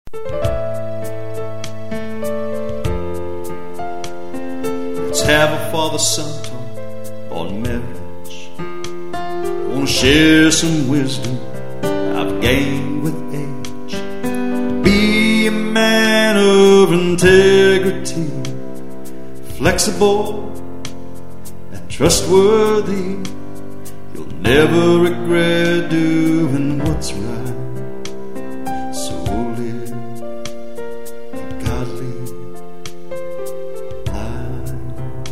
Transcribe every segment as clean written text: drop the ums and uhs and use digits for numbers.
Let's have a father-son talk on marriage. I want to share some wisdom I've gained with age. Be a man of integrity, flexible and trustworthy. You'll never regret doing what's right. So live a godly life.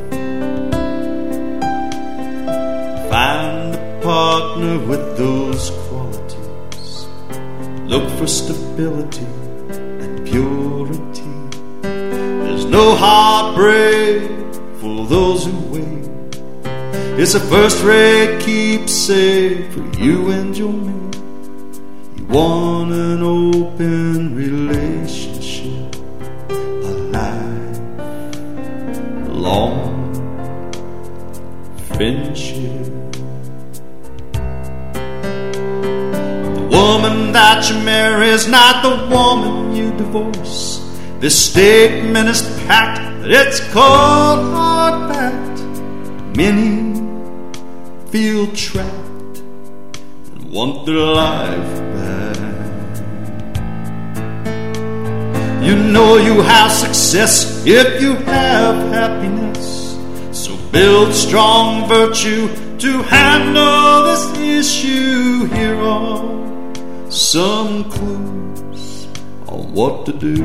Find a partner with those qualities. Look for stability and purity. There's no heartbreak for those who wait. It's a first-rate keepsake for you and your mate. You want an open relationship, a lifelong friendship. The woman that you marry is not the woman you divorce. This statement is packed, it's cold hard fact. Many feel trapped and want their life back. You know you have success if you have happiness. So build strong virtue to handle this issue. Here are some clues on what to do.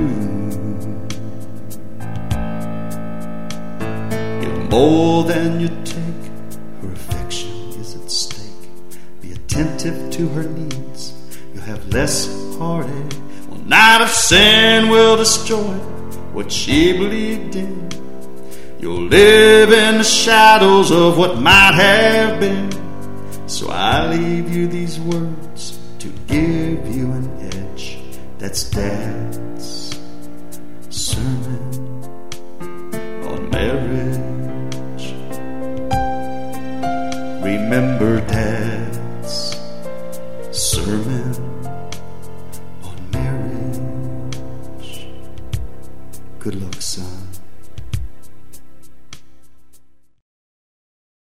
Give more than you take. Her affection is at stake. Be attentive to her needs. You'll have less heartache. One night of sin will destroy what she believed in. You'll live in the shadows of what might have been. So I leave you these words to give you an edge. That's Dad's sermon on marriage. Remember Dad's sermon on marriage. Good luck, son.